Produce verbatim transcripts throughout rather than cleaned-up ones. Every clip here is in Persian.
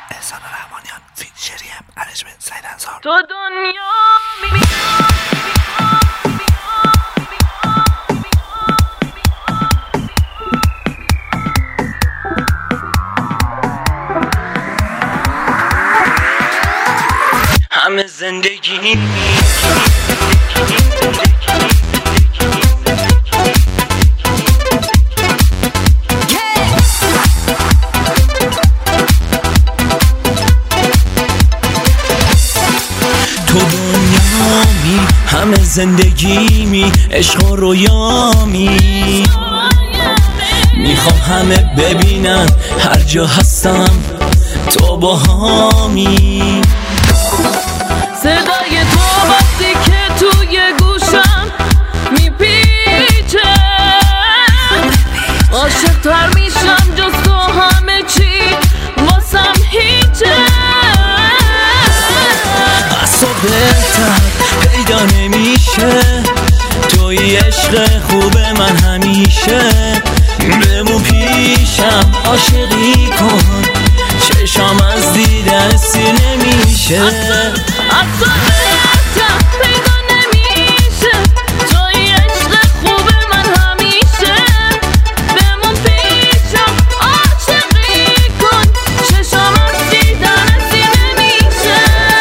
احسان رحمانیان، فیچریم ارنجمنت سعید انصار. تو دنیا می همه زندگی تو دنیامی، همه زندگیمی، عشق و رویامی. میخوام همه ببینن هر جا هستم تو با هامی. صدای تو وقتی که توی گوشم میپیچه، عاشق تر میشم جز تو، همه چی واسم هیچه. از تو بهتر پیدا نمیشه، توی عشق خوب من همیشه. بمون پیشم عاشقی کن، چشام از دیدن سیر نمیشه. از تو بهتر پیدا نمیشه، توی عشق خوب من همیشه. بمون پیشم عاشقی کن، چشام از دیدن سیر نمیشه.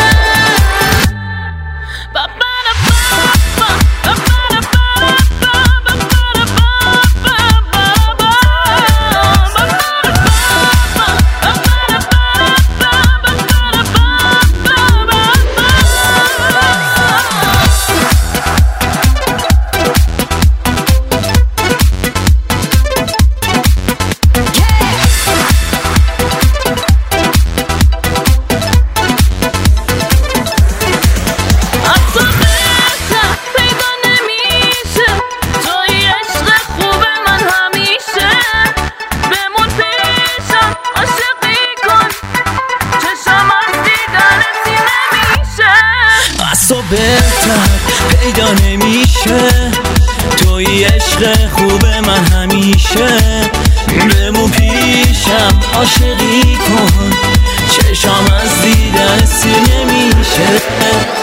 تو بهتر پیدا نمیشه، توی عشق خوب من همیشه. بمون پیشم عاشقی کن، چشام از دیدن سیر نمیشه.